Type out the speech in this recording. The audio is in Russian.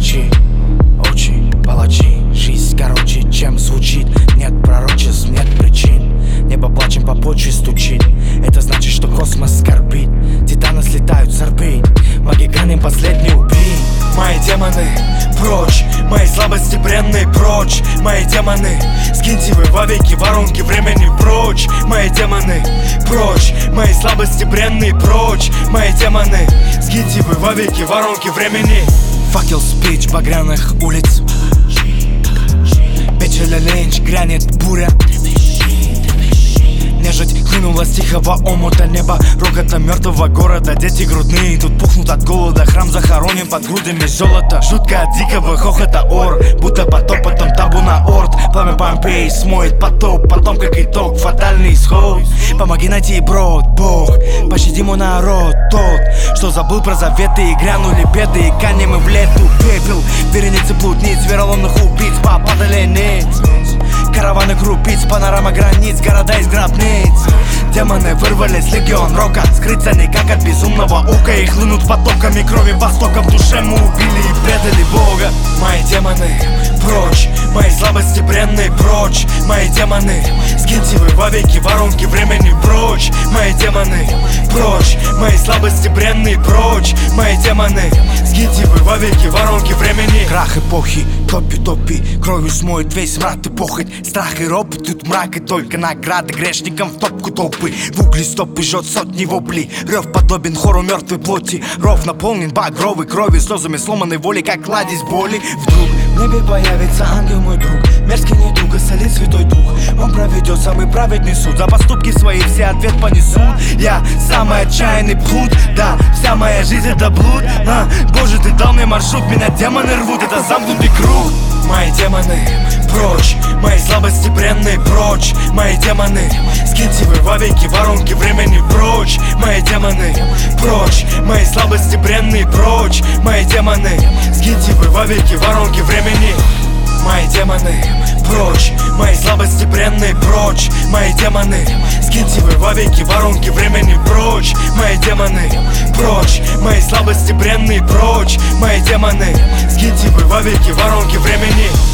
молчи, очи, палачи. Жизнь короче, чем звучит. Нет пророчеств, нет причин. Небо плачем по почве стучит. Это значит, что космос скорбит. Титаны слетают с орбит. Маги гоним последний убий. Мои демоны, прочь. Мои слабости бренные, прочь. Мои демоны, скиньте вы вовеки воронки времени, прочь. Мои демоны, прочь. Мои слабости бренные, прочь. Мои демоны, скиньте вы вовеки воронки времени. Факел спич багряных улиц. Печеля ленч, грянет буря. Нежить хлынула с тихого омута неба. Рокота мертвого города. Дети грудные тут пухнут от голода. Храм захоронен под грудами золота. Жутко от дикого хохота ор. Будто под топотом табуна орд. Пламя Помпеи смоет потоп. Потом как итог фатальный исход. Помоги найти брод, Бог. Пощади мой народ, тот, что забыл про заветы. И грянули беды, и канем мы в лету. Пепел, вереницы блудниц, вероломных убийц, попадали ниц. Караваны крупиц, панорама границ, города из гробниц. Демоны вырвались, легион рока. Скрыться никак от безумного ока. И хлынут потоками крови востока. В душе мы убили и предали Бога. Мои демоны, прочь. Мои слабости бренные, прочь. Мои демоны, скиньте вы вовеки воронки времени, прочь. Мои демоны, прочь. Мои слабости бренные, прочь. Мои демоны, скиньте вы вовеки воронки времени. Крах эпохи, топи, кровью смоет весь мрак и похоть. Страх и ропот, тут мрак и только награды грешникам в топку толпы. В угли стопы жжет сотни воплей. Рев подобен хору мертвой плоти. Ров наполнен багровой крови, слезами сломанной воли, как кладезь боли. Вдруг в небе появится ангел, мой друг. Мерзкий недуг, исцелит Святой Дух. Он проведет самый праведный суд. За поступки свои все ответ понесут. Я самый отчаянный плут. Да, вся моя жизнь это блуд. Боже, ты дал мне маршрут. Меня демоны рвут, это замкнутый круг. Мои демоны, прочь. Мои слабости бренные, прочь. Мои демоны, скиньте вы вовеки воронки времени, прочь. Мои демоны, прочь. Мои слабости бренные, прочь. Мои демоны, скиньте вы вовеки воронки времени. Мои демоны, прочь. Мои слабости бренные, прочь. Мои демоны, скиньте вы вовеки воронки времени, прочь. Мои демоны, прочь. Мои слабости бренные, прочь. Мои демоны, скиньте вы вовеки воронки времени.